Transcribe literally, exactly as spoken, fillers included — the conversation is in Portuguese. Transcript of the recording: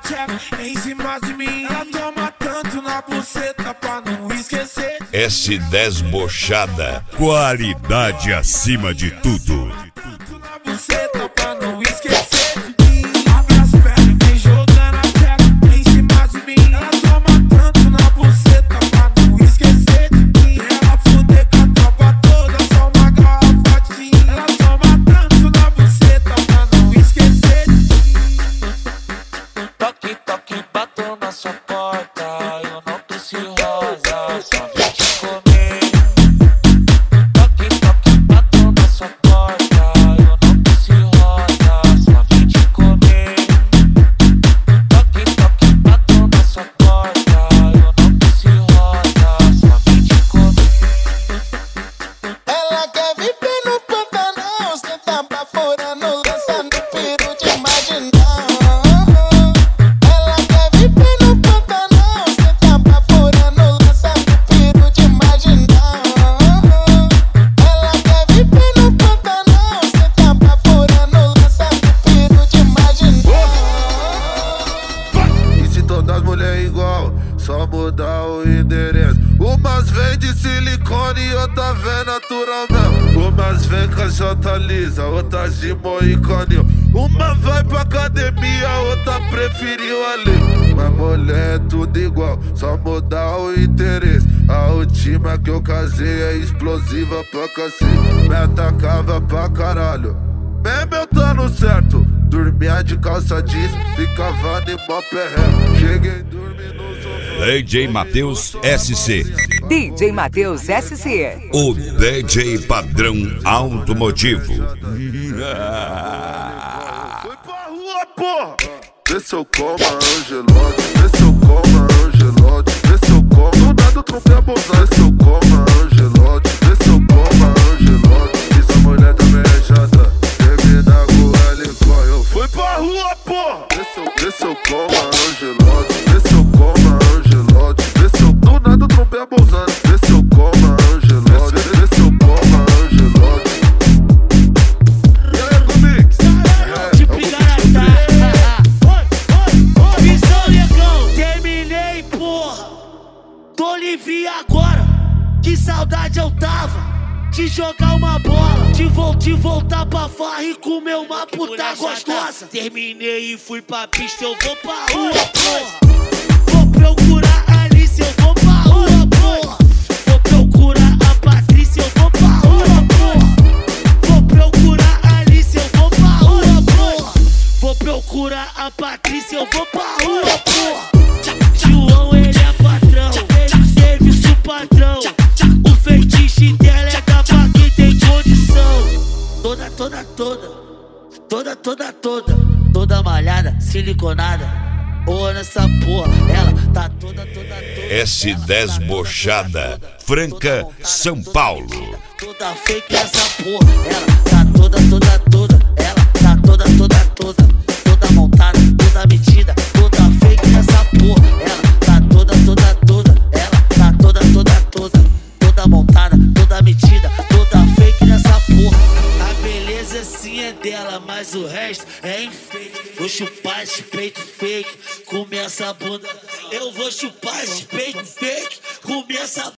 tcheca em cima de mim. Ela toma tanto na buceta pra não esquecer. S dez Bochada, qualidade acima de tudo. Tanto na buceta pra não esquecer de mim. Abre as pernas e vem jogando a tcheca em cima de mim. Ela toma tanto na buceta pra não esquecer de mim. Ela fuder com a tropa toda, só uma garrafatinha. Ela toma tanto na buceta pra não esquecer de mim. Toque, toque, bato na sua porta. Eu não preciso rosa, só vim te comer. Toque, toque, bato na sua porta. Eu não preciso rosa, só vim te comer. Toque, toque, bato na sua porta. Eu não preciso rosa, só vim te comer. Ela quer viver no Pantanal, senta pra fora no lançando piro de marginal. Ela quer viver no Pantanal, senta pra fora no lançando piro de marginal. Ela quer viver no Pantanal, senta pra fora no lançando piro de marginal. E se todas as mulheres igual, só mudar o endereço. Umas vem de silicone e outra vem natural mesmo. Umas vem caixota lisa, outras de moicano. Uma vai pra academia, outra preferiu ali. Mas mulher é tudo igual, só mudar o interesse. A última que eu casei é explosiva pra cacete. Me atacava pra caralho, mesmo eu dando certo. Dormia de calça jeans, ficava de mó perré. Cheguei dormindo no sofá. D J Matheus S C, D J Matheus S C. o D J padrão automotivo. Foi pra rua, porra! Vê se eu como a Angelote, vê se eu como a Angelote, vê se eu como. Do nada eu trompei a bolsa, vê se eu como a Angelote, vê se eu como a Angelote. Essa mulher também é chata, termina com ela e corre. Eu fui pra rua, porra! Vê se eu, vê se eu como a Angelote, vê se eu como a Angelote, vê se eu. Do nada eu trompei a bolsa, vê se eu como a Angelote, vê se eu como a Angelote. E aí, Gomix? Tipo Igaratá. Visão, negão. Terminei, porra. Tô livre agora. Que saudade eu tava de jogar uma bola, de, vo de voltar pra farra e comer uma puta gostosa. Terminei e fui pra pista, eu vou pra rua, porra. Vou procurar a Alice, eu vou pra rua, porra. Vou procurar a Patrícia, eu vou pra rua, porra. Vou procurar a Alice, eu vou pra rua, porra. Vou procurar a Patrícia, eu vou pra rua, porra. João, ele é patrão, ele serviço padrão. O feitiço dela é da pra quem tem condição. Toda, toda, toda, toda, toda, toda, toda malhada, siliconada. Boa nessa porra, ela tá toda, toda, toda. S dez Bochada, Franca, São Paulo. Toda fake essa porra, ela tá toda, toda, toda. Ela tá toda, toda, toda, toda montada, toda metida, toda fake essa porra. Ela tá toda, toda, toda. Ela tá toda, toda, toda, toda montada, toda metida, toda fake nessa porra. A beleza sim é dela, mas o resto é enfeite. Vou chupar esse peito fake, comer essa bunda. Eu vou chupar esse peito fake, comer essa